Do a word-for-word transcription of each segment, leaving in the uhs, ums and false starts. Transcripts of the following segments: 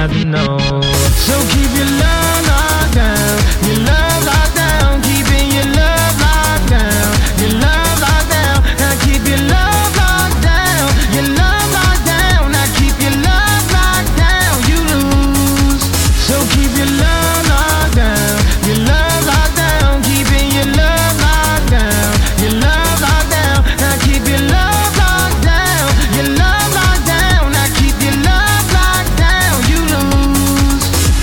have to know. So keep your love locked down, your love locked down, keeping your love locked down, your love locked down. Now keep your love locked down, your love locked down. Now keep your love locked down, you lose. So keep your love locked down, your love locked down, keeping your love locked down, your love locked down. Now keep your love locked down, your love locked down. Now keep your love locked down, you lose.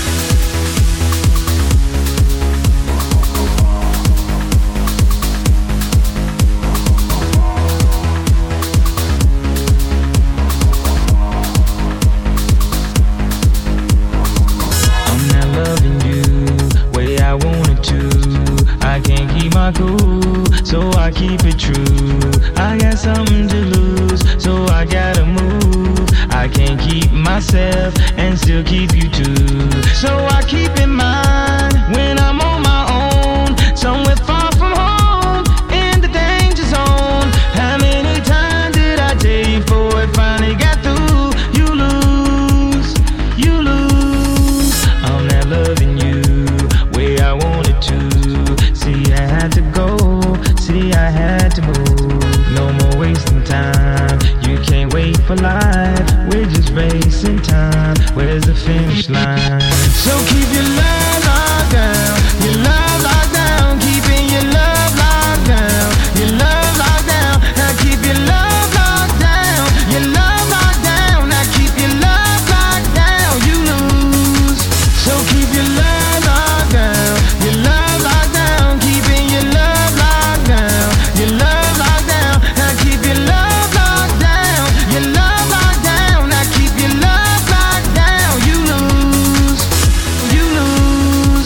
I'm not loving you way I wanted to. I can't keep my cool, so I keep it true. I got something to lose, so I gotta move. I can't keep myself and still keep you too. So I keep in mind when I'm on my own, somewhere far from home, in the danger zone. How many times did I tell you before it finally got through? You lose, you lose. I'm not loving you way I wanted to. See, I had to go, see, I had to move. No more wasting time, you can't wait for life. We're just racing time, where's the finish line? So keep your love locked down, your love locked down, keeping your love locked down, your love locked down. Now keep your love locked down, your love locked down. Now keep your love locked down, you lose. So keep your love locked down, your love locked down, keeping your love locked down, your love locked down. Now keep your love locked down, your love locked down. Now keep your love locked down, you lose, you lose,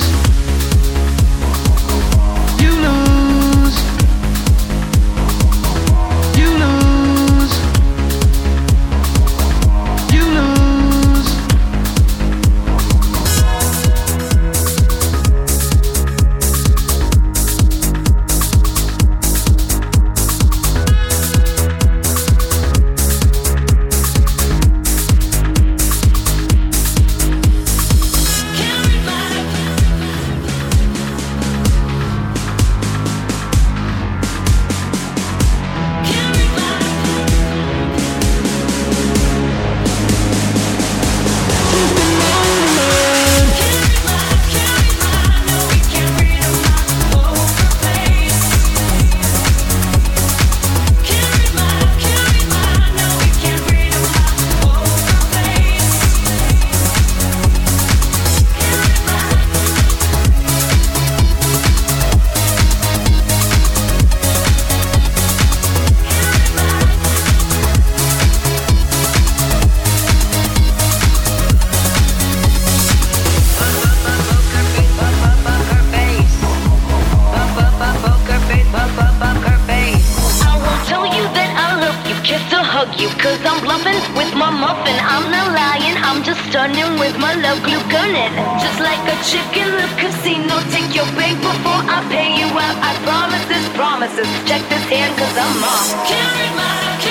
you lose, you lose, you lose. You, cause I'm bluffing with my muffin. I'm not lying, I'm just stunning with my love glue gunning. Just like a chicken in the casino, take your bait before I pay you out. I promise this, promises. Check this hand, cause I'm off. Can't read my